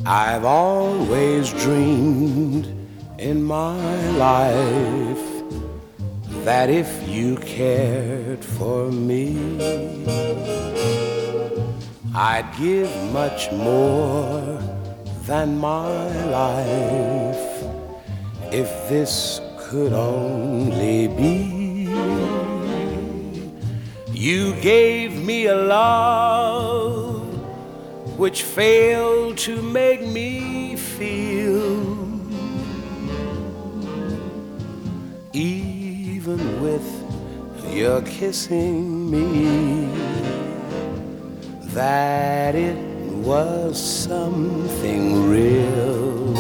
I've always dreamed in my life that if you cared for me, I'd give much more than my life if this could only be. You gave me a love which failed to make me feel, even with your kissing me, that it was something real.